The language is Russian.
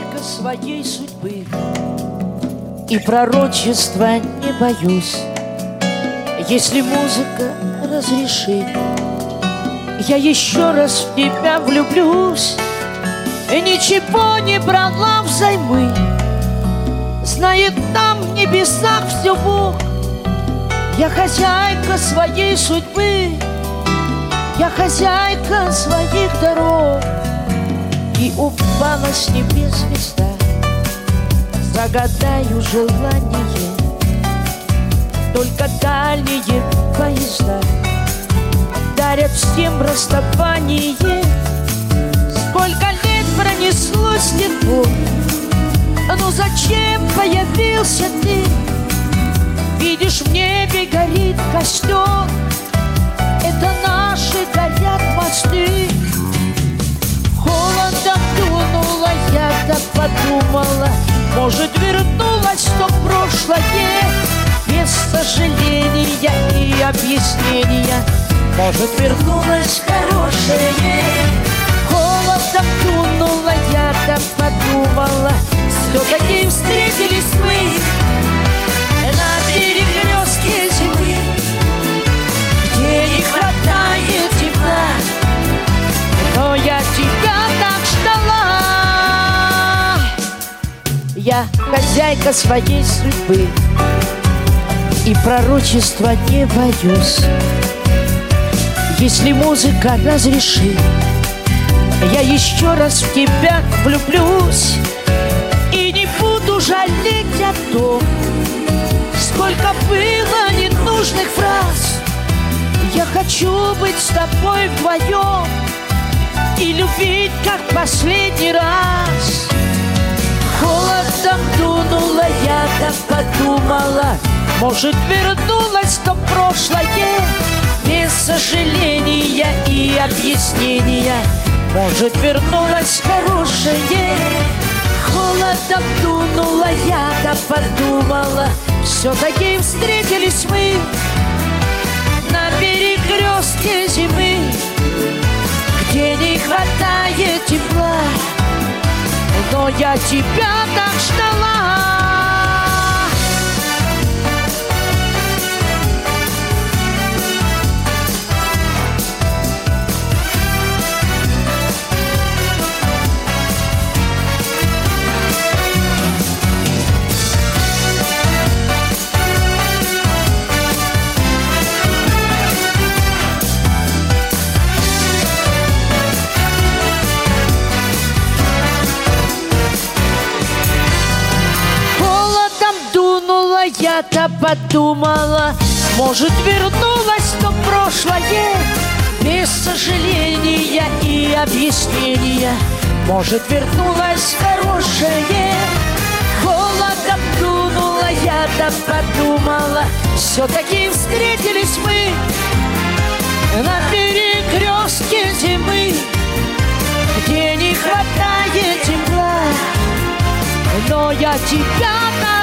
хозяйка своей судьбы, и пророчества не боюсь. Если музыка разрешит, я еще раз в тебя влюблюсь. И ничего не брала взаймы, знает там в небесах все Бог. Я хозяйка своей судьбы, я хозяйка своих дорог. И упала с небес звезда, загадаю желание. Только дальние поезда дарят всем расставание. Сколько лет пронеслось легко, но зачем появился ты? Видишь, в небе горит костер, это наши горят мосты. Холодом дунула, я так подумала, может, вернулась в то прошлое, без сожаления и объяснения. Может, вернулась хорошее. Холодом дунула, я так подумала, все-таки встретились мы на перекрестке земли, где не хватает тепла, но я тебя так ждала. Я хозяйка своей судьбы, и пророчества не боюсь. Если музыка разрешит, я еще раз в тебя влюблюсь. И не буду жалеть о том, сколько было ненужных фраз. Я хочу быть с тобой вдвоем и любить, как последний раз. Холодом дунула, я так подумала, может, вернулась в то прошлое, без сожаления и объяснения. Может, вернулась хорошее. Холодом дунула, я так подумала, все-таки встретились мы на перекрестке зимы, где не хватает тепла, но я тебя так ждала. Я-то подумала, может, вернулась в то прошлое, без сожаления и объяснения. Может, вернулась хорошее. Холодом дунула, я-то подумала, все-таки встретились мы на перекрестке зимы, где не хватает тепла, но я тебя